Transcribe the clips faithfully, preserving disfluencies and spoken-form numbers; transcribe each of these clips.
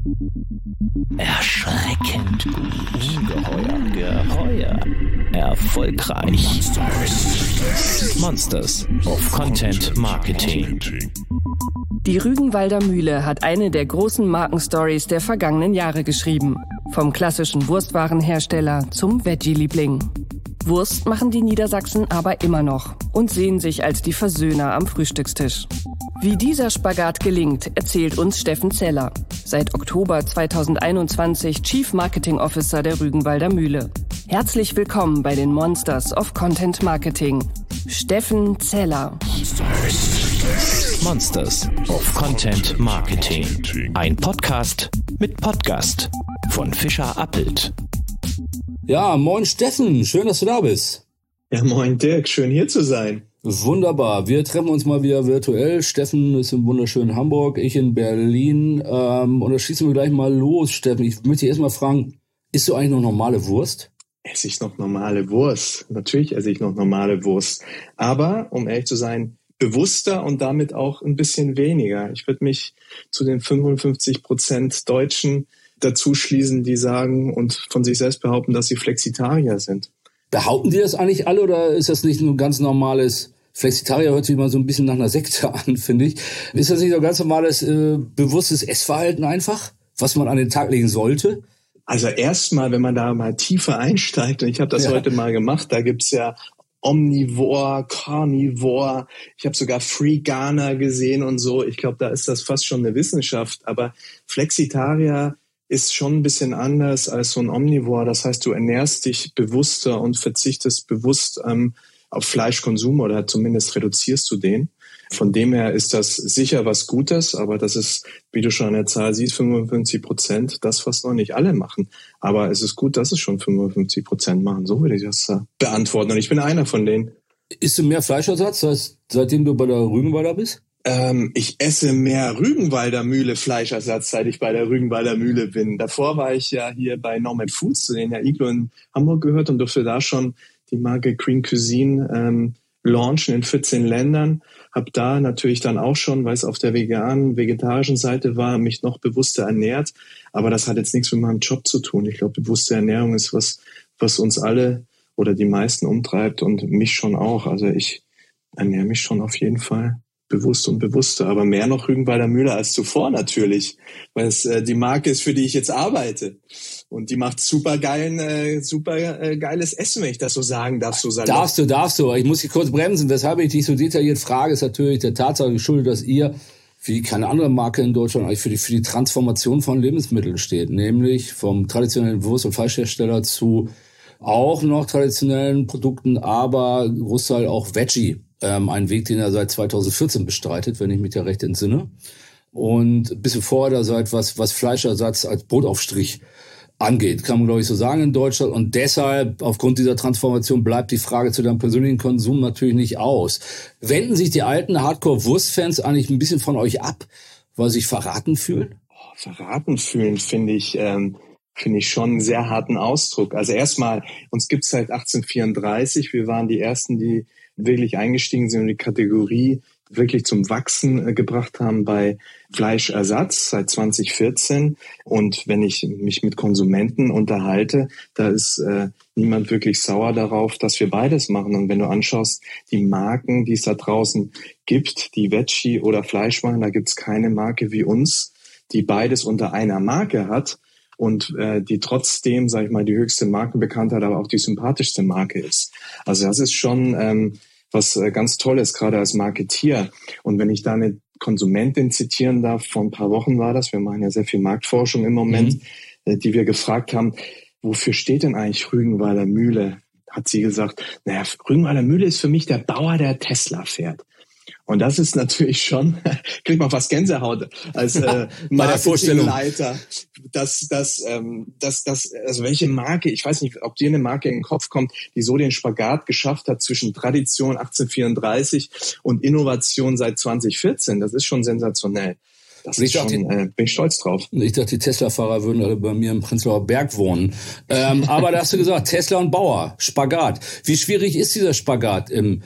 Erschreckend gut. Ungeheuer. Geheuer. Erfolgreich. Monsters. Monsters of Content Marketing. Die Rügenwalder Mühle hat eine der großen Markenstories der vergangenen Jahre geschrieben. Vom klassischen Wurstwarenhersteller zum Veggie-Liebling. Wurst machen die Niedersachsen aber immer noch und sehen sich als die Versöhner am Frühstückstisch. Wie dieser Spagat gelingt, erzählt uns Steffen Zeller, seit Oktober zweitausendeinundzwanzig Chief Marketing Officer der Rügenwalder Mühle. Herzlich willkommen bei den Monsters of Content Marketing. Steffen Zeller. Monsters of Content Marketing. Ein Podcast mit Podcast von Fischer Appelt. Ja, moin Steffen, schön, dass du da bist. Ja, moin Dirk, schön hier zu sein. Wunderbar, wir treffen uns mal wieder virtuell. Steffen ist im wunderschönen Hamburg, ich in Berlin. Ähm, und da schießen wir gleich mal los, Steffen. Ich möchte dich erstmal fragen, isst du eigentlich noch normale Wurst? Esse ich noch normale Wurst? Natürlich esse ich noch normale Wurst. Aber, um ehrlich zu sein, bewusster und damit auch ein bisschen weniger. Ich würde mich zu den fünfundfünfzig Prozent Deutschen dazu schließen, die sagen und von sich selbst behaupten, dass sie Flexitarier sind. Behaupten die das eigentlich alle oder ist das nicht ein ganz normales, Flexitarier hört sich mal so ein bisschen nach einer Sekte an, finde ich. Ist das nicht so ein ganz normales, äh, bewusstes Essverhalten einfach, was man an den Tag legen sollte? Also erstmal, wenn man da mal tiefer einsteigt, und ich habe das ja. heute mal gemacht, da gibt's ja Omnivore, Carnivore, ich habe sogar Freeganer gesehen und so. Ich glaube, da ist das fast schon eine Wissenschaft, aber Flexitarier ist schon ein bisschen anders als so ein Omnivore. Das heißt, du ernährst dich bewusster und verzichtest bewusst ähm, auf Fleischkonsum oder zumindest reduzierst du den. Von dem her ist das sicher was Gutes, aber das ist, wie du schon an der Zahl siehst, fünfundfünfzig Prozent, das, was noch nicht alle machen. Aber es ist gut, dass es schon fünfundfünfzig Prozent machen. So würde ich das äh, beantworten. Und ich bin einer von denen. Isst du mehr Fleischersatz, als seitdem du bei der Rügenwalder bist? Ähm, ich esse mehr Rügenwalder Mühle Fleischersatz, seit ich bei der Rügenwalder Mühle bin. Davor war ich ja hier bei Nomad Foods, zu denen ja Iglo in Hamburg gehört und durfte da schon die Marke Green Cuisine ähm, launchen in vierzehn Ländern. Hab da natürlich dann auch schon, weil es auf der veganen, vegetarischen Seite war, mich noch bewusster ernährt. Aber das hat jetzt nichts mit meinem Job zu tun. Ich glaube, bewusste Ernährung ist was, was uns alle oder die meisten umtreibt und mich schon auch. Also ich ernähre mich schon auf jeden Fall bewusst und bewusster, aber mehr noch Rügenwalder Mühle als zuvor natürlich, weil es äh, die Marke ist, für die ich jetzt arbeite. Und die macht super geilen, äh, super äh, geiles Essen, wenn ich das so sagen darf. So salopp. Darfst du, darfst du. Ich muss dich kurz bremsen. Weshalb ich dich so detailliert frage, ist natürlich der Tatsache geschuldet, dass ihr, wie keine andere Marke in Deutschland, eigentlich für die, für die Transformation von Lebensmitteln steht. Nämlich vom traditionellen Wurst- und Fleischhersteller zu auch noch traditionellen Produkten, aber Großteil auch Veggie. Ähm, ein Weg, den er seit zweitausendvierzehn bestreitet, wenn ich mich da recht entsinne. Und ein bisschen vorher da seid, was, was Fleischersatz als Brotaufstrich angeht, kann man, glaube ich, so sagen in Deutschland. Und deshalb, aufgrund dieser Transformation, bleibt die Frage zu deinem persönlichen Konsum natürlich nicht aus. Wenden sich die alten Hardcore-Wurstfans eigentlich ein bisschen von euch ab, weil sie sich verraten fühlen? Oh, verraten fühlen finde ich... Ähm finde ich schon einen sehr harten Ausdruck. Also erstmal, uns gibt's seit achtzehnhundertvierunddreißig. Wir waren die Ersten, die wirklich eingestiegen sind und die Kategorie wirklich zum Wachsen gebracht haben bei Fleischersatz seit zwanzig vierzehn. Und wenn ich mich mit Konsumenten unterhalte, da ist äh, niemand wirklich sauer darauf, dass wir beides machen. Und wenn du anschaust, die Marken, die es da draußen gibt, die Veggie oder Fleisch machen, da gibt's keine Marke wie uns, die beides unter einer Marke hat. Und äh, die trotzdem, sage ich mal, die höchste Markenbekanntheit, aber auch die sympathischste Marke ist. Also das ist schon ähm, was äh, ganz Tolles, gerade als Marketier. Und wenn ich da eine Konsumentin zitieren darf, vor ein paar Wochen war das, wir machen ja sehr viel Marktforschung im Moment, mhm. äh, die wir gefragt haben, wofür steht denn eigentlich Rügenwalder Mühle? Hat sie gesagt, naja, Rügenwalder Mühle ist für mich der Bauer, der Tesla fährt. Und das ist natürlich schon, kriegt man fast Gänsehaut als äh, Marketingleiter, dass das, ähm, dass das, also welche Marke, ich weiß nicht, ob dir eine Marke in den Kopf kommt, die so den Spagat geschafft hat zwischen Tradition achtzehnhundertvierunddreißig und Innovation seit zwanzig vierzehn. Das ist schon sensationell. Das ist schon, äh, bin ich stolz drauf. Ich dachte, die Tesla-Fahrer würden alle bei mir im Prenzlauer Berg wohnen. Ähm, aber da hast du gesagt, Tesla und Bauer, Spagat. Wie schwierig ist dieser Spagat im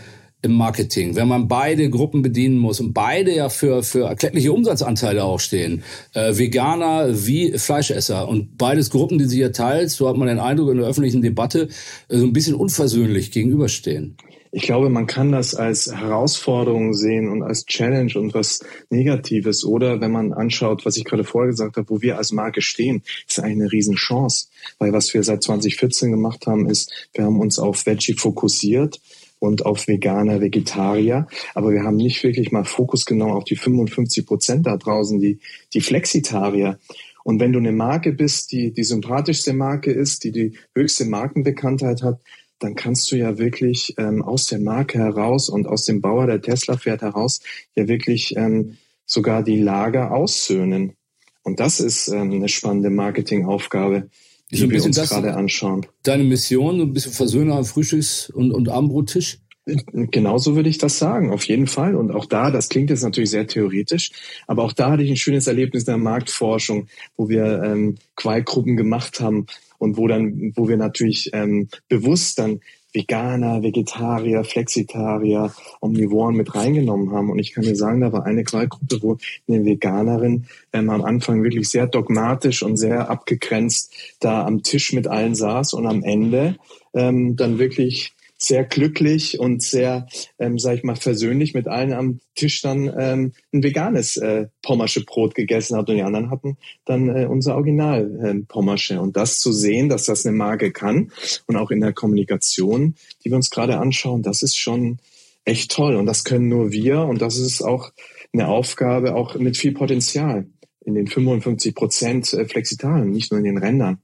im Marketing, wenn man beide Gruppen bedienen muss und beide ja für für erkleckliche Umsatzanteile auch stehen, äh, Veganer wie Fleischesser und beides Gruppen, die sich ja teils, so hat man den Eindruck in der öffentlichen Debatte, äh, so ein bisschen unversöhnlich gegenüberstehen. Ich glaube, man kann das als Herausforderung sehen und als Challenge und was Negatives. Oder wenn man anschaut, was ich gerade vorher gesagt habe, wo wir als Marke stehen, ist eigentlich eine Riesenchance. Weil was wir seit zwanzig vierzehn gemacht haben, ist, wir haben uns auf Veggie fokussiert und auf Veganer, Vegetarier. Aber wir haben nicht wirklich mal Fokus genommen auf die fünfundfünfzig Prozent da draußen, die, die Flexitarier. Und wenn du eine Marke bist, die die sympathischste Marke ist, die die höchste Markenbekanntheit hat, dann kannst du ja wirklich ähm, aus der Marke heraus und aus dem Bauer, der Tesla fährt, heraus, ja wirklich ähm, sogar die Lager aussöhnen. Und das ist ähm, eine spannende Marketingaufgabe, die so wir uns gerade anschauen. Deine Mission, so ein bisschen Versöhner am Frühstücks- und, und Abendbrottisch? Genauso würde ich das sagen, auf jeden Fall. Und auch da, das klingt jetzt natürlich sehr theoretisch, aber auch da hatte ich ein schönes Erlebnis in der Marktforschung, wo wir ähm, Qualgruppen gemacht haben und wo dann, wo wir natürlich ähm, bewusst dann Veganer, Vegetarier, Flexitarier, Omnivoren mit reingenommen haben. Und ich kann dir sagen, da war eine Qualgruppe, wo eine Veganerin ähm, am Anfang wirklich sehr dogmatisch und sehr abgegrenzt da am Tisch mit allen saß und am Ende ähm, dann wirklich sehr glücklich und sehr, ähm, sag ich mal, versöhnlich mit allen am Tisch dann ähm, ein veganes äh, Pommersche Brot gegessen hat und die anderen hatten dann äh, unser Original äh, Pommersche. Und das zu sehen, dass das eine Marke kann und auch in der Kommunikation, die wir uns gerade anschauen, das ist schon echt toll. Und das können nur wir und das ist auch eine Aufgabe auch mit viel Potenzial in den fünfundfünfzig Prozent Flexitalen, nicht nur in den Rändern.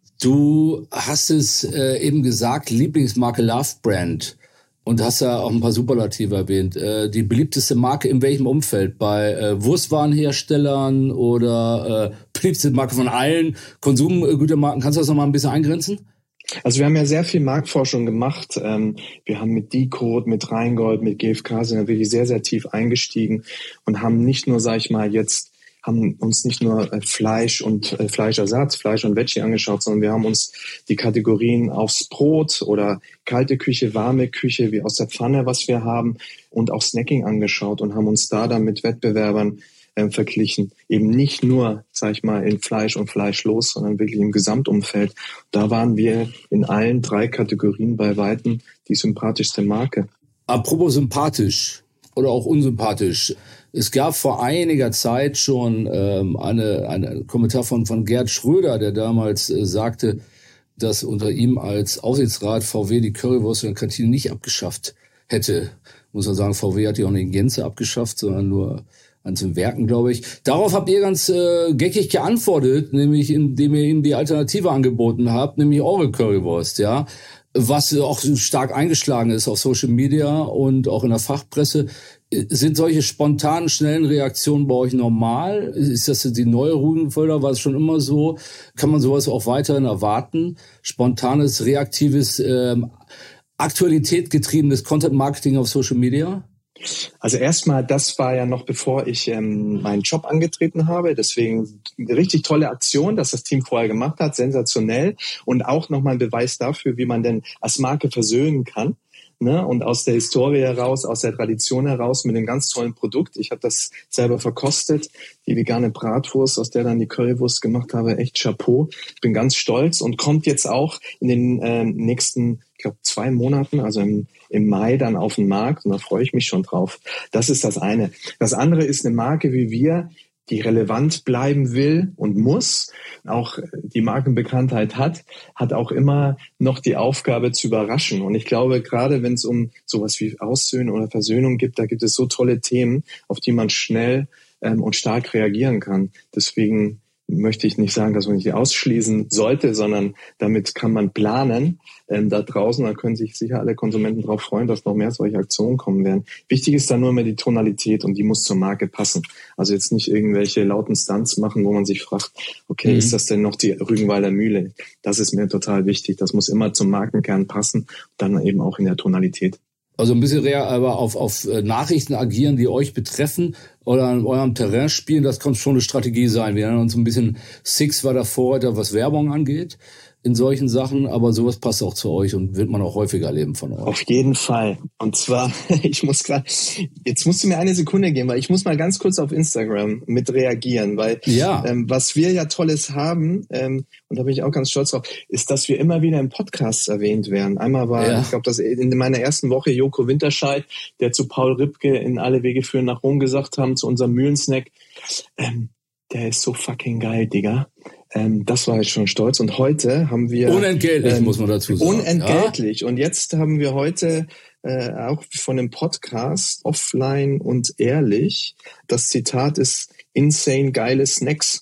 Du hast es äh, eben gesagt, Lieblingsmarke Love Brand und hast ja auch ein paar Superlative erwähnt. Äh, die beliebteste Marke in welchem Umfeld? Bei äh, Wurstwarenherstellern oder äh, beliebteste Marke von allen Konsumgütermarken? Kannst du das noch mal ein bisschen eingrenzen? Also wir haben ja sehr viel Marktforschung gemacht. Ähm, wir haben mit Decode, mit Rheingold, mit G F K sind wir wirklich sehr, sehr tief eingestiegen und haben nicht nur, sag ich mal, jetzt haben uns nicht nur Fleisch und äh, Fleischersatz, Fleisch und Veggie angeschaut, sondern wir haben uns die Kategorien aufs Brot oder kalte Küche, warme Küche, wie aus der Pfanne, was wir haben, und auch Snacking angeschaut und haben uns da dann mit Wettbewerbern äh, verglichen. Eben nicht nur, sag ich mal, in Fleisch und Fleischlos, sondern wirklich im Gesamtumfeld. Da waren wir in allen drei Kategorien bei Weitem die sympathischste Marke. Apropos sympathisch oder auch unsympathisch. Es gab vor einiger Zeit schon ähm, eine, eine Kommentar von, von Gerd Schröder, der damals äh, sagte, dass unter ihm als Aufsichtsrat V W die Currywurst in der Kantine nicht abgeschafft hätte. Muss man sagen, V W hat die auch nicht in Gänze abgeschafft, sondern nur an den Werken, glaube ich. Darauf habt ihr ganz äh, geckig geantwortet, nämlich indem ihr ihnen die Alternative angeboten habt, nämlich eure Currywurst, ja. Was auch stark eingeschlagen ist auf Social Media und auch in der Fachpresse. Sind solche spontanen, schnellen Reaktionen bei euch normal? Ist das die neue Rügenwalder? War es schon immer so? Kann man sowas auch weiterhin erwarten? Spontanes, reaktives, ähm, aktualitätgetriebenes Content-Marketing auf Social Media? Also erstmal, das war ja noch bevor ich ähm, meinen Job angetreten habe. Deswegen eine richtig tolle Aktion, dass das Team vorher gemacht hat. Sensationell. Und auch nochmal ein Beweis dafür, wie man denn als Marke versöhnen kann. Ne? Und aus der Historie heraus, aus der Tradition heraus mit einem ganz tollen Produkt. Ich habe das selber verkostet, die vegane Bratwurst, aus der dann die Currywurst gemacht habe. Echt Chapeau. Ich bin ganz stolz und kommt jetzt auch in den äh, nächsten, ich glaube, zwei Monaten, also im, im Mai dann auf den Markt. Und da freue ich mich schon drauf. Das ist das eine. Das andere ist eine Marke wie wir, die relevant bleiben will und muss, auch die Markenbekanntheit hat, hat auch immer noch die Aufgabe zu überraschen. Und ich glaube, gerade wenn es um sowas wie Aussöhnen oder Versöhnung gibt, da gibt es so tolle Themen, auf die man schnell ähm, und stark reagieren kann. Deswegen möchte ich nicht sagen, dass man die ausschließen sollte, sondern damit kann man planen. Ähm, da draußen, da können sich sicher alle Konsumenten darauf freuen, dass noch mehr solche Aktionen kommen werden. Wichtig ist dann nur immer die Tonalität und die muss zur Marke passen. Also jetzt nicht irgendwelche lauten Stunts machen, wo man sich fragt, okay, mhm. ist das denn noch die Rügenwalder Mühle? Das ist mir total wichtig. Das muss immer zum Markenkern passen, dann eben auch in der Tonalität. Also ein bisschen eher aber auf, auf Nachrichten agieren, die euch betreffen oder an eurem Terrain spielen, das kann schon eine Strategie sein. Wir nennen uns ein bisschen Six war der Vorreiter, was Werbung angeht. in solchen Sachen, aber sowas passt auch zu euch und wird man auch häufiger erleben von euch. Auf jeden Fall. Und zwar, ich muss gerade, jetzt musst du mir eine Sekunde geben, weil ich muss mal ganz kurz auf Instagram mit reagieren, weil ja. ähm, was wir ja Tolles haben, ähm, und da bin ich auch ganz stolz drauf, ist, dass wir immer wieder in Podcasts erwähnt werden. Einmal war, ja. ich glaube, dass in meiner ersten Woche Joko Winterscheid, der zu Paul Ripke in Alle Wege führen nach Rom gesagt haben, zu unserem Mühlensnack, ähm, der ist so fucking geil, Digga. Ähm, das war ich schon stolz. Und heute haben wir... Unentgeltlich, ähm, muss man dazu sagen. Unentgeltlich. Ja? Und jetzt haben wir heute äh, auch von dem Podcast Offline und Ehrlich, das Zitat ist insane geile Snacks.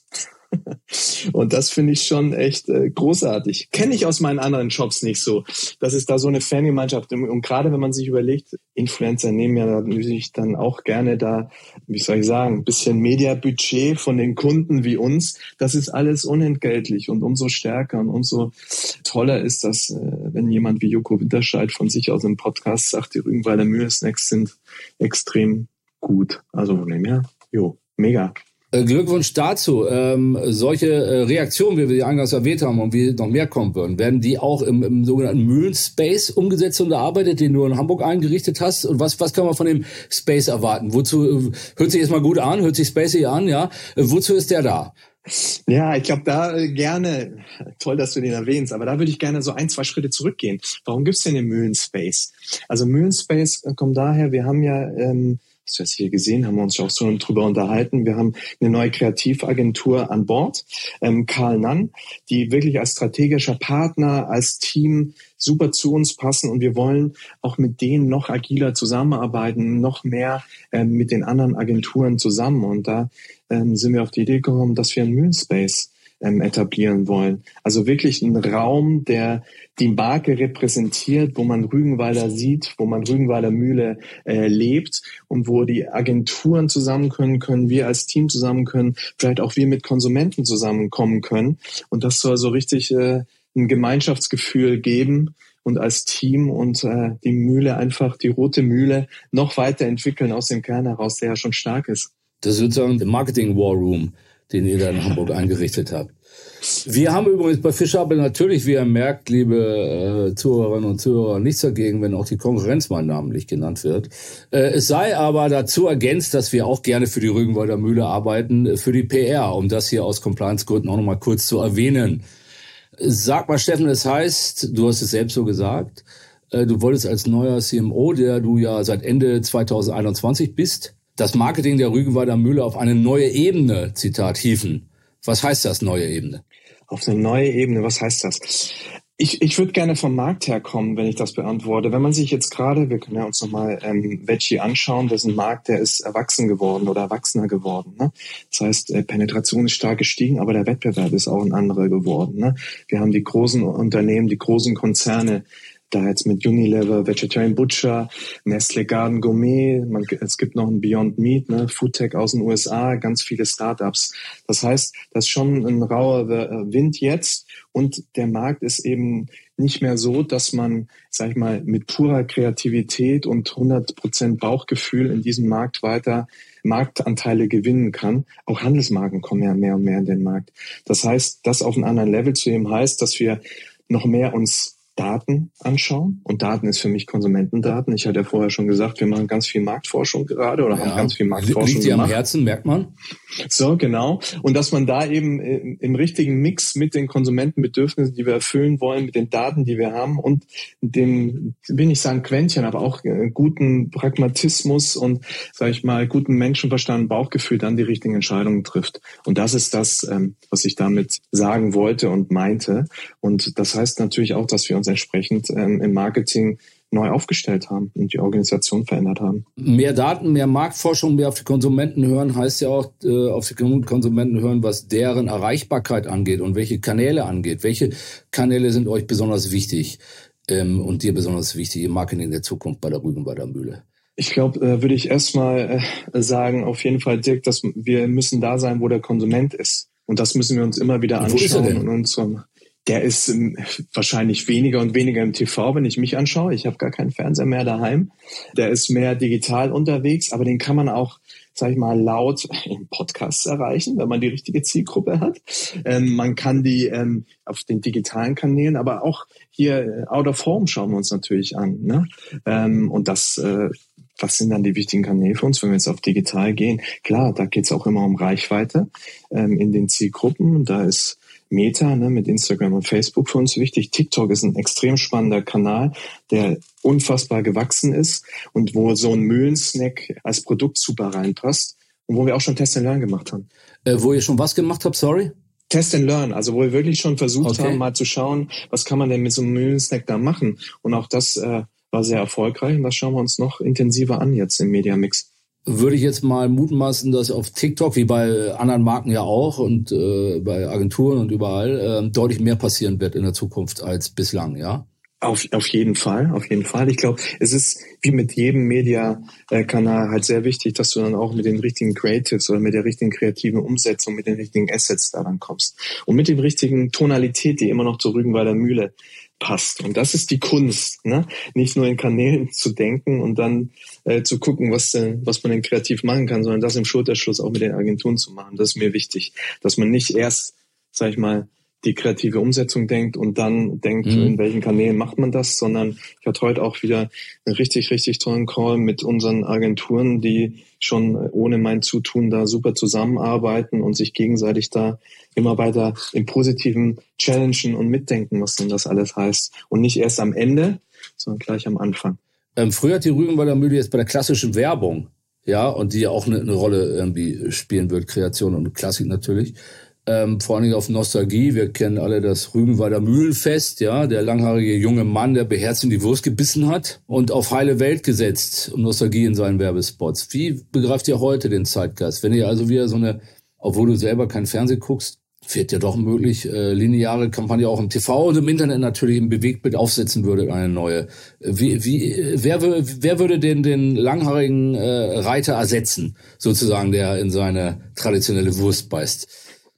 Und das finde ich schon echt äh, großartig. Kenne ich aus meinen anderen Shops nicht so. Das ist da so eine Fangemeinschaft. Und, und gerade wenn man sich überlegt, Influencer nehmen ja natürlich dann auch gerne da, wie soll ich sagen, ein bisschen Mediabudget von den Kunden wie uns. Das ist alles unentgeltlich und umso stärker und umso toller ist das, äh, wenn jemand wie Joko Winterscheid von sich aus im Podcast sagt, die Rügenwalder Mühle-Snacks sind extrem gut. Also, ja, jo, mega. Glückwunsch dazu. Ähm, solche äh, Reaktionen, wie wir die eingangs erwähnt haben und wie noch mehr kommen würden, werden die auch im, im sogenannten Mühlen-Space umgesetzt und erarbeitet, den du in Hamburg eingerichtet hast? Und was, was kann man von dem Space erwarten? Wozu, äh, hört sich erstmal gut an, hört sich spacey an, ja? Äh, wozu ist der da? Ja, ich glaube, da äh, gerne, toll, dass du den erwähnst, aber da würde ich gerne so ein, zwei Schritte zurückgehen. Warum gibt's denn den Mühlen-Space? Also Mühlen-Space äh, kommt daher, wir haben ja... Ähm, das hast du hier gesehen, haben wir uns auch so drüber unterhalten. Wir haben eine neue Kreativagentur an Bord, ähm, Karl Nann, die wirklich als strategischer Partner, als Team super zu uns passen und wir wollen auch mit denen noch agiler zusammenarbeiten, noch mehr ähm, mit den anderen Agenturen zusammen. Und da ähm, sind wir auf die Idee gekommen, dass wir einen Mühlenspace ähm, etablieren wollen. Also wirklich ein Raum, der die Marke repräsentiert, wo man Rügenwalder sieht, wo man Rügenwalder Mühle äh, lebt und wo die Agenturen zusammen können, können wir als Team zusammen können, vielleicht auch wir mit Konsumenten zusammenkommen können. Und das soll so richtig äh, ein Gemeinschaftsgefühl geben und als Team und äh, die Mühle einfach, die rote Mühle noch weiterentwickeln aus dem Kern heraus, der ja schon stark ist. Das ist sozusagen der Marketing-War-Room, den ihr da in Hamburg eingerichtet habt. Wir haben übrigens bei Fischabel natürlich, wie ihr merkt, liebe äh, Zuhörerinnen und Zuhörer, nichts dagegen, wenn auch die Konkurrenz mal namentlich genannt wird. Äh, es sei aber dazu ergänzt, dass wir auch gerne für die Rügenwalder Mühle arbeiten, für die P R, um das hier aus Compliance-Gründen auch nochmal kurz zu erwähnen. Sag mal, Steffen, es heißt, du hast es selbst so gesagt, äh, du wolltest als neuer C M O, der du ja seit Ende zwanzig einundzwanzig bist, das Marketing der Rügenwalder Mühle auf eine neue Ebene, Zitat, hieven. Was heißt das, neue Ebene? Auf eine neue Ebene, was heißt das? Ich, ich würde gerne vom Markt herkommen, wenn ich das beantworte. Wenn man sich jetzt gerade, wir können ja uns nochmal ähm, Veggie anschauen, das ist ein Markt, der ist erwachsen geworden oder erwachsener geworden. Ne? Das heißt, äh, Penetration ist stark gestiegen, aber der Wettbewerb ist auch ein anderer geworden. Ne? Wir haben die großen Unternehmen, die großen Konzerne, da jetzt mit Unilever, Vegetarian Butcher, Nestle Garden Gourmet, man, es gibt noch ein Beyond Meat, ne, Foodtech aus den U S A, ganz viele Startups. Das heißt, das ist schon ein rauer Wind jetzt und der Markt ist eben nicht mehr so, dass man, sag ich mal, mit purer Kreativität und hundert Prozent Bauchgefühl in diesem Markt weiter Marktanteile gewinnen kann. Auch Handelsmarken kommen ja mehr und mehr in den Markt. Das heißt, das auf einem anderen Level zu heben heißt, dass wir noch mehr uns Daten anschauen. Und Daten ist für mich Konsumentendaten. Ich hatte ja vorher schon gesagt, wir machen ganz viel Marktforschung gerade oder ja, haben ganz viel Marktforschung liegt dir gemacht. Am Herzen, merkt man. So, genau. Und dass man da eben im richtigen Mix mit den Konsumentenbedürfnissen, die wir erfüllen wollen, mit den Daten, die wir haben und dem, will nicht sagen Quäntchen, aber auch guten Pragmatismus und, sag ich mal, guten Menschenverstand, Bauchgefühl dann die richtigen Entscheidungen trifft. Und das ist das, was ich damit sagen wollte und meinte. Und das heißt natürlich auch, dass wir uns entsprechend ähm, im Marketing neu aufgestellt haben und die Organisation verändert haben. Mehr Daten, mehr Marktforschung, mehr auf die Konsumenten hören, heißt ja auch äh, auf die Konsumenten hören, was deren Erreichbarkeit angeht und welche Kanäle angeht. Welche Kanäle sind euch besonders wichtig ähm, und dir besonders wichtig im Marketing der Zukunft bei der Rügenwalder Mühle? Ich glaube, äh, würde ich erstmal äh, sagen, auf jeden Fall, Dirk, dass wir müssen da sein, wo der Konsument ist. Und das müssen wir uns immer wieder anschauen. Wo ist er denn? Und uns um, Der ist ähm, wahrscheinlich weniger und weniger im T V, wenn ich mich anschaue. Ich habe gar keinen Fernseher mehr daheim. Der ist mehr digital unterwegs, aber den kann man auch sag ich mal, laut in Podcasts erreichen, wenn man die richtige Zielgruppe hat. Ähm, man kann die ähm, auf den digitalen Kanälen, aber auch hier out of home schauen wir uns natürlich an. Ne? Ähm, und das, äh, was sind dann die wichtigen Kanäle für uns, wenn wir jetzt auf digital gehen? Klar, da geht es auch immer um Reichweite ähm, in den Zielgruppen. Da ist Meta, ne, mit Instagram und Facebook für uns wichtig. TikTok ist ein extrem spannender Kanal, der unfassbar gewachsen ist und wo so ein Mühlensnack als Produkt super reinpasst und wo wir auch schon Test and Learn gemacht haben. Äh, wo ihr schon was gemacht habt, sorry? Test and Learn, also wo wir wirklich schon versucht okay. haben, mal zu schauen, was kann man denn mit so einem Mühlensnack da machen. Und auch das äh, war sehr erfolgreich und das schauen wir uns noch intensiver an jetzt im Media-Mix. Würde ich jetzt mal mutmaßen, dass auf TikTok, wie bei anderen Marken ja auch und äh, bei Agenturen und überall, äh, deutlich mehr passieren wird in der Zukunft als bislang, ja? Auf, auf jeden Fall, auf jeden Fall. Ich glaube, es ist wie mit jedem Media-Kanal halt sehr wichtig, dass du dann auch mit den richtigen Creatives oder mit der richtigen kreativen Umsetzung, mit den richtigen Assets daran kommst. Und mit dem richtigen Tonalität, die immer noch zur Rügenwalder Mühle passt. Und das ist die Kunst, ne? Nicht nur in Kanälen zu denken und dann äh, zu gucken, was denn, was man denn kreativ machen kann, sondern das im Schulterschluss auch mit den Agenturen zu machen. Das ist mir wichtig, dass man nicht erst, sag ich mal, die kreative Umsetzung denkt und dann denkt, mhm. in welchen Kanälen macht man das, sondern ich hatte heute auch wieder einen richtig, richtig tollen Call mit unseren Agenturen, die schon ohne mein Zutun da super zusammenarbeiten und sich gegenseitig da immer weiter im Positiven challengen und mitdenken, was denn das alles heißt. Und nicht erst am Ende, sondern gleich am Anfang. Ähm, früher hat die Rügenwalder Mühle jetzt bei der klassischen Werbung, ja, und die ja auch eine, eine Rolle irgendwie spielen wird, Kreation und Klassik natürlich, Ähm, vor allen Dingen auf Nostalgie. Wir kennen alle das Rügenwalder Mühlenfest, ja, der langhaarige junge Mann, der beherzt in die Wurst gebissen hat und auf heile Welt gesetzt und Nostalgie in seinen Werbespots. Wie begreift ihr heute den Zeitgeist? Wenn ihr also wieder so eine, obwohl du selber kein Fernsehen guckst, wird ja doch möglich, äh, lineare Kampagne auch im T V und im Internet natürlich im Bewegtbild aufsetzen würde, eine neue. Wie, wie, wer, wer würde den, den langhaarigen äh, Reiter ersetzen, sozusagen, der in seine traditionelle Wurst beißt?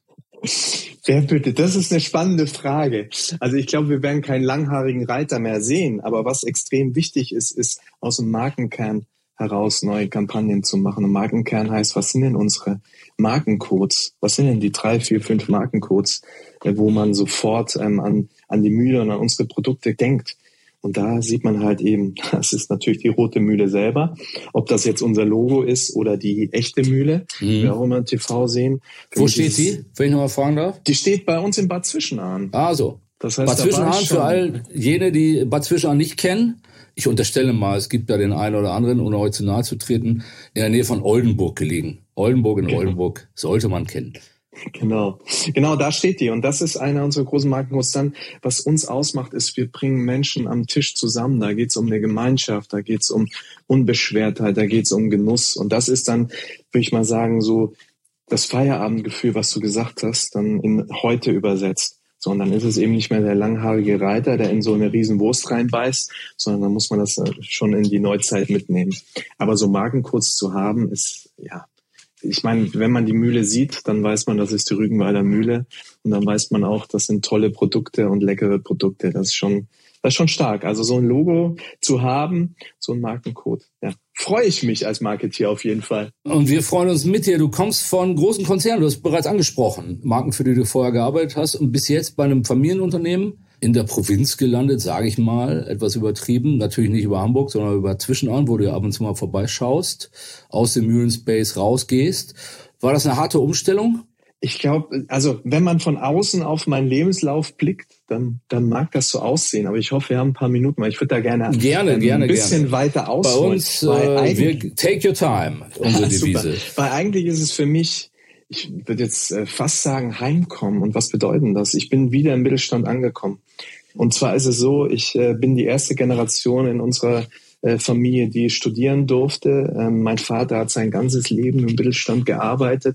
Wer bitte? Das ist eine spannende Frage. Also ich glaube, wir werden keinen langhaarigen Reiter mehr sehen. Aber was extrem wichtig ist, ist aus dem Markenkern heraus neue Kampagnen zu machen. Und Markenkern heißt, was sind denn unsere Markencodes? Was sind denn die drei, vier, fünf Markencodes, wo man sofort ähm, an, an die Mühle und an unsere Produkte denkt? Und da sieht man halt eben, das ist natürlich die rote Mühle selber. Ob das jetzt unser Logo ist oder die echte Mühle, mhm. die wir auch immer im T V sehen. Wo steht die, wenn ich nochmal fragen darf? Die steht bei uns in Bad Zwischenahn. Ah, so. Das heißt, Bad Zwischenahn, für all jene, die Bad Zwischenahn nicht kennen, ich unterstelle mal, es gibt da den einen oder anderen, ohne euch zu nahe zu treten, in der Nähe von Oldenburg gelegen. Oldenburg in genau. Oldenburg sollte man kennen. Genau, genau, da steht die. Und das ist einer unserer großen Markencodes. Dann, was uns ausmacht, ist, wir bringen Menschen am Tisch zusammen. Da geht's um eine Gemeinschaft, da geht's um Unbeschwertheit, da geht's um Genuss. Und das ist dann, würde ich mal sagen, so das Feierabendgefühl, was du gesagt hast, dann in heute übersetzt. So, und dann ist es eben nicht mehr der langhaarige Reiter, der in so eine riesen Wurst reinbeißt, sondern dann muss man das schon in die Neuzeit mitnehmen. Aber so Markencodes zu haben, ist, ja, ich meine, wenn man die Mühle sieht, dann weiß man, das ist die Rügenwalder Mühle. Und dann weiß man auch, das sind tolle Produkte und leckere Produkte. Das ist schon, das ist schon stark. Also so ein Logo zu haben, so ein Markencode, ja, freue ich mich als Marketeer auf jeden Fall. Und wir freuen uns mit dir. Du kommst von großen Konzernen, du hast bereits angesprochen, Marken, für die du vorher gearbeitet hast und bis jetzt bei einem Familienunternehmen in der Provinz gelandet, sage ich mal, etwas übertrieben, natürlich nicht über Hamburg, sondern über Zwischenahn, wo du ja ab und zu mal vorbeischaust, aus dem Mühlenspace rausgehst. War das eine harte Umstellung? Ich glaube, also wenn man von außen auf meinen Lebenslauf blickt, dann, dann mag das so aussehen. Aber ich hoffe, wir haben ein paar Minuten, weil ich würde da gerne, gerne, ähm, gerne, ein bisschen gerne. weiter ausholen. Bei uns, äh, wir, take your time, unsere Devise. Weil eigentlich ist es für mich, ich würde jetzt fast sagen, heimkommen. Und was bedeutet das? Ich bin wieder im Mittelstand angekommen. Und zwar ist es so, ich äh, bin die erste Generation in unserer äh, Familie, die studieren durfte. Ähm, mein Vater hat sein ganzes Leben im Mittelstand gearbeitet.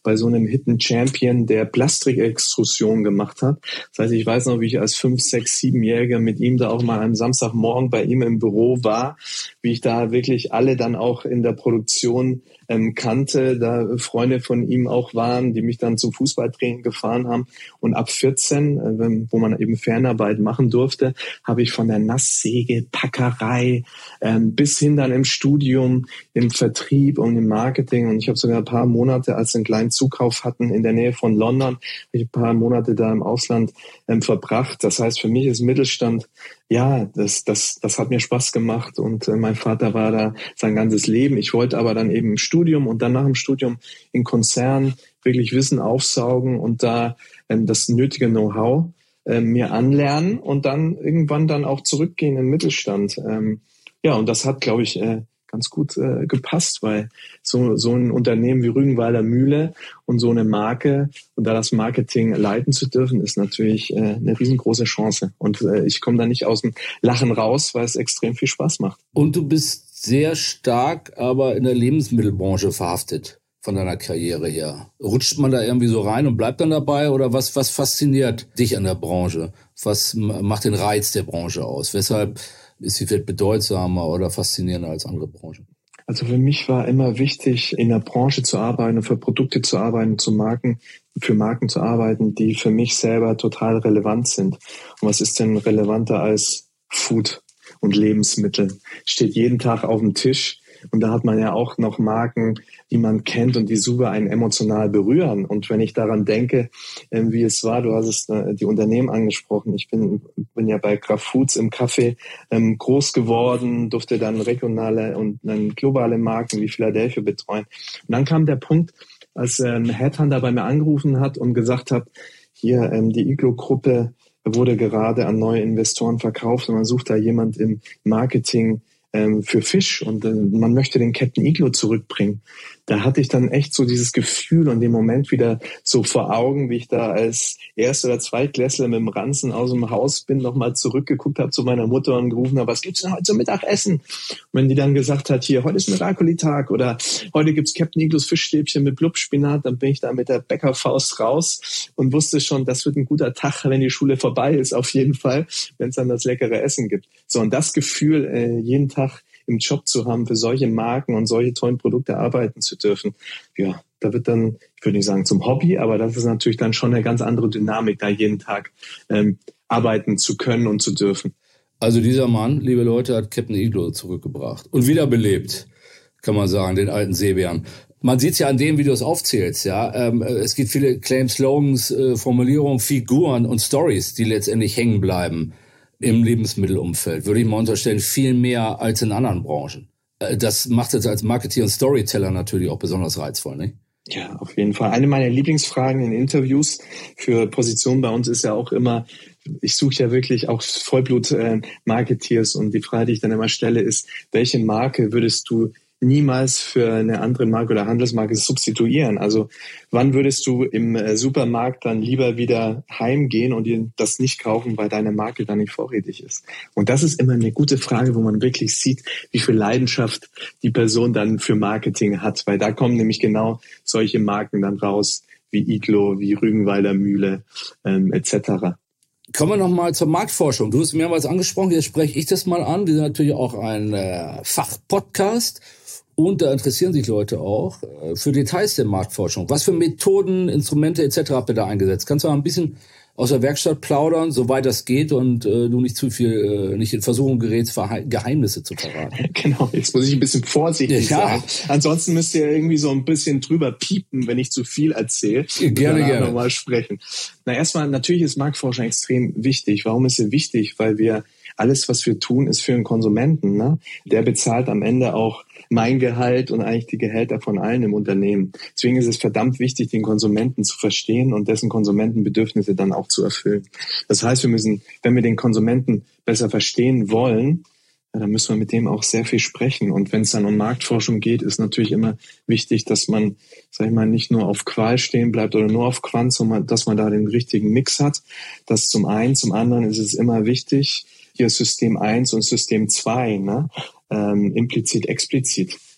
bei so einem Hidden Champion, der Plastikextrusion gemacht hat. Das heißt, ich weiß noch, wie ich als fünf, sechs, siebenjähriger mit ihm da auch mal am Samstagmorgen bei ihm im Büro war, wie ich da wirklich alle dann auch in der Produktion ähm, kannte, da Freunde von ihm auch waren, die mich dann zum Fußballtraining gefahren haben. Und ab vierzehn, äh, wo man eben Fernarbeit machen durfte, habe ich von der Nasssäge, Packerei ähm, bis hin dann im Studium, im Vertrieb und im Marketing. Und ich habe sogar ein paar Monate, als wir einen kleinen Zukauf hatten in der Nähe von London, habe ich ein paar Monate da im Ausland ähm, verbracht. Das heißt, für mich ist Mittelstand, ja, das, das, das hat mir Spaß gemacht. Und äh, mein Vater war da sein ganzes Leben. Ich wollte aber dann eben im Studium und dann nach dem Studium in Konzernen wirklich Wissen aufsaugen und da ähm, das nötige Know-how äh, mir anlernen und dann irgendwann dann auch zurückgehen in den Mittelstand. Ähm, ja, und das hat, glaube ich, äh, ganz gut äh, gepasst, weil so so ein Unternehmen wie Rügenwalder Mühle und so eine Marke und da das Marketing leiten zu dürfen, ist natürlich äh, eine riesengroße Chance. Und äh, ich komme da nicht aus dem Lachen raus, weil es extrem viel Spaß macht. Und du bist sehr stark aber in der Lebensmittelbranche verhaftet von deiner Karriere her. Rutscht man da irgendwie so rein und bleibt dann dabei? Oder was, was fasziniert dich an der Branche? Was macht den Reiz der Branche aus? Weshalb ist sie vielleicht bedeutsamer oder faszinierender als andere Branchen? Also für mich war immer wichtig, in der Branche zu arbeiten und für Produkte zu arbeiten, zu Marken, für Marken zu arbeiten, die für mich selber total relevant sind. Und was ist denn relevanter als Food und Lebensmittel? Steht jeden Tag auf dem Tisch. Und da hat man ja auch noch Marken, die man kennt und die super einen emotional berühren. Und wenn ich daran denke, äh, wie es war, du hast es äh, die Unternehmen angesprochen. Ich bin, bin ja bei Kraft Foods im Kaffee ähm, groß geworden, durfte dann regionale und dann globale Marken wie Philadelphia betreuen. Und dann kam der Punkt, als äh, ein Headhunter bei mir angerufen hat und gesagt hat, hier ähm, die Iglo-Gruppe wurde gerade an neue Investoren verkauft und man sucht da jemand im Marketing für Fisch und äh, man möchte den Captain Iglo zurückbringen. Da hatte ich dann echt so dieses Gefühl und den Moment wieder so vor Augen, wie ich da als Erst- oder Zweitklässler mit dem Ranzen aus dem Haus bin, nochmal zurückgeguckt habe zu meiner Mutter und gerufen habe, was gibt's denn heute zum Mittagessen? Und wenn die dann gesagt hat, hier, heute ist Miracoli-Tag oder heute gibt's Captain Iglos Fischstäbchen mit Blubspinat, dann bin ich da mit der Bäckerfaust raus und wusste schon, das wird ein guter Tag, wenn die Schule vorbei ist, auf jeden Fall, wenn es dann das leckere Essen gibt. So, und das Gefühl, äh, jeden Tag im Job zu haben, für solche Marken und solche tollen Produkte arbeiten zu dürfen, ja, da wird dann, ich würde nicht sagen zum Hobby, aber das ist natürlich dann schon eine ganz andere Dynamik, da jeden Tag ähm, arbeiten zu können und zu dürfen. Also dieser Mann, liebe Leute, hat Captain Iglo zurückgebracht und wiederbelebt, kann man sagen, den alten Seebären. Man sieht es ja an dem, wie du es aufzählst, ja. Ähm, es gibt viele Claims, Slogans, äh, Formulierungen, Figuren und Stories, die letztendlich hängen bleiben im Lebensmittelumfeld, würde ich mal unterstellen, viel mehr als in anderen Branchen. Das macht es als Marketeer und Storyteller natürlich auch besonders reizvoll, nicht? Ja, auf jeden Fall. Eine meiner Lieblingsfragen in Interviews für Positionen bei uns ist ja auch immer, ich suche ja wirklich auch Vollblut-Marketeers und die Frage, die ich dann immer stelle, ist, welche Marke würdest du niemals für eine andere Marke oder Handelsmarke substituieren? Also wann würdest du im Supermarkt dann lieber wieder heimgehen und dir das nicht kaufen, weil deine Marke dann nicht vorrätig ist? Und das ist immer eine gute Frage, wo man wirklich sieht, wie viel Leidenschaft die Person dann für Marketing hat, weil da kommen nämlich genau solche Marken dann raus, wie Iglo, wie Rügenwalder Mühle ähm, et cetera. Kommen wir nochmal zur Marktforschung. Du hast mehrmals angesprochen, jetzt spreche ich das mal an. Wir sind natürlich auch ein äh, Fachpodcast. Und da interessieren sich Leute auch für Details der Marktforschung. Was für Methoden, Instrumente et cetera habt ihr da eingesetzt? Kannst du mal ein bisschen aus der Werkstatt plaudern, soweit das geht und äh, du nicht zu viel, äh, nicht in Versuchung gerätst, Geheimnisse zu verraten? Genau, jetzt muss ich ein bisschen vorsichtig ja. sein. Ansonsten müsst ihr irgendwie so ein bisschen drüber piepen, wenn ich zu viel erzähle. Gerne, gerne. Nochmal sprechen. Na, erstmal, natürlich ist Marktforschung extrem wichtig. Warum ist sie wichtig? Weil wir alles, was wir tun, ist für den Konsumenten. Ne? Der bezahlt am Ende auch mein Gehalt und eigentlich die Gehälter von allen im Unternehmen. Deswegen ist es verdammt wichtig, den Konsumenten zu verstehen und dessen Konsumentenbedürfnisse dann auch zu erfüllen. Das heißt, wir müssen, wenn wir den Konsumenten besser verstehen wollen, ja, dann müssen wir mit dem auch sehr viel sprechen. Und wenn es dann um Marktforschung geht, ist natürlich immer wichtig, dass man, sag ich mal, nicht nur auf Qual stehen bleibt oder nur auf Quant, sondern dass man da den richtigen Mix hat. Das zum einen. Zum anderen ist es immer wichtig, hier System eins und System zwei, ne? Ähm, implizit, explizit.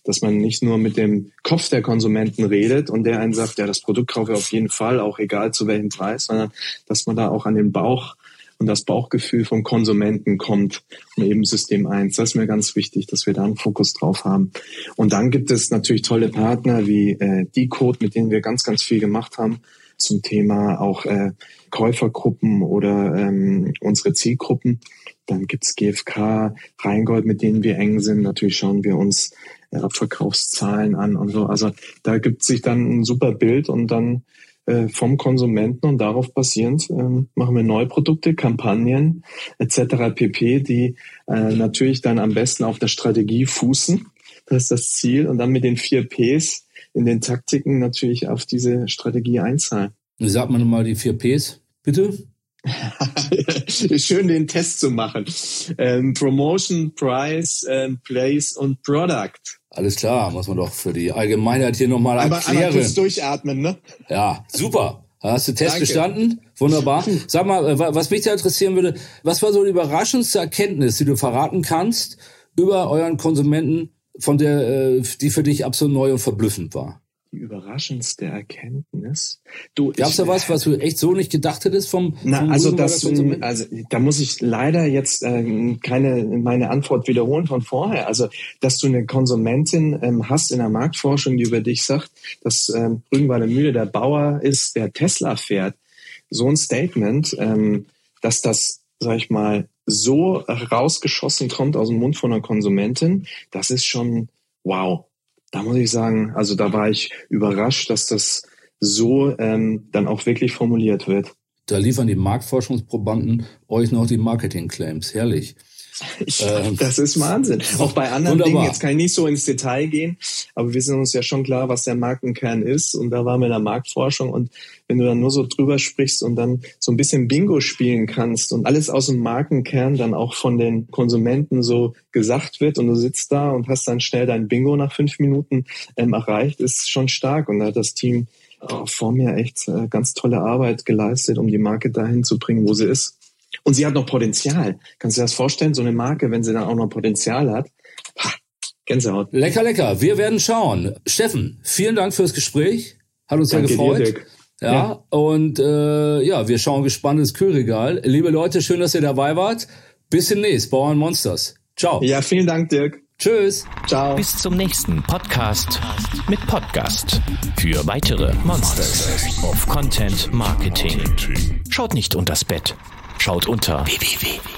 dass man nicht nur mit dem Kopf der Konsumenten redet und der einen sagt, ja, das Produkt kaufe ich auf jeden Fall, auch egal zu welchem Preis, sondern dass man da auch an den Bauch und das Bauchgefühl vom Konsumenten kommt und eben System eins. Das ist mir ganz wichtig, dass wir da einen Fokus drauf haben. Und dann gibt es natürlich tolle Partner wie äh, Decode, mit denen wir ganz, ganz viel gemacht haben zum Thema auch äh, Käufergruppen oder ähm, unsere Zielgruppen. Dann gibt's G F K, Rheingold, mit denen wir eng sind. Natürlich schauen wir uns äh, Abverkaufszahlen an und so. Also da gibt sich dann ein super Bild und dann äh, vom Konsumenten und darauf basierend äh, machen wir neue Produkte, Kampagnen et cetera pp., die äh, natürlich dann am besten auf der Strategie fußen. Das ist das Ziel. Und dann mit den vier Ps in den Taktiken natürlich auf diese Strategie einzahlen. Sag mal nochmal die vier Ps, bitte. Schön, den Test zu machen. Ähm, Promotion, Price, ähm, Place und Product. Alles klar, muss man doch für die Allgemeinheit hier nochmal erklären. Aber kurz durchatmen, ne? Ja, super. Hast du Test Danke. bestanden? Wunderbar. Sag mal, was mich da interessieren würde, was war so die überraschendste Erkenntnis, die du verraten kannst über euren Konsumenten, von der, die für dich absolut neu und verblüffend war? Die überraschendste Erkenntnis. Du, gab's da was, was du echt so nicht gedacht hättest vom, na, vom also das, also da muss ich leider jetzt äh, keine meine Antwort wiederholen von vorher. Also, dass du eine Konsumentin ähm, hast in der Marktforschung, die über dich sagt, dass ähm, Rügenwalder Mühle der Bauer ist, der Tesla fährt. So ein Statement, ähm, dass das, sag ich mal, so rausgeschossen kommt aus dem Mund von einer Konsumentin, das ist schon wow. Da muss ich sagen, also da war ich überrascht, dass das so ähm, dann auch wirklich formuliert wird. Da liefern die Marktforschungsprobanden euch noch die Marketing-Claims. Herrlich. Ich, ähm, das ist Wahnsinn. Auch bei anderen wunderbar. Dingen, jetzt kann ich nicht so ins Detail gehen, aber wir sind uns ja schon klar, was der Markenkern ist. Und da waren wir in der Marktforschung. Und wenn du dann nur so drüber sprichst und dann so ein bisschen Bingo spielen kannst und alles aus dem Markenkern dann auch von den Konsumenten so gesagt wird und du sitzt da und hast dann schnell dein Bingo nach fünf Minuten ähm, erreicht, ist schon stark. Und da hat das Team oh, vor mir echt äh, ganz tolle Arbeit geleistet, um die Marke dahin zu bringen, wo sie ist. Und sie hat noch Potenzial. Kannst du dir das vorstellen? So eine Marke, wenn sie dann auch noch Potenzial hat. Ha, Gänsehaut. Lecker, lecker. Wir werden schauen. Steffen, vielen Dank fürs Gespräch. Hat uns Danke sehr gefreut. Dir, Dirk. Ja, ja, und äh, ja, wir schauen gespannt ins Kühlregal. Liebe Leute, schön, dass ihr dabei wart. Bis demnächst. Bauern Monsters. Ciao. Ja, vielen Dank, Dirk. Tschüss. Ciao. Bis zum nächsten Podcast mit Podcast. Für weitere Monsters of Content Marketing. Schaut nicht unters Bett. Schaut unter w w w punkt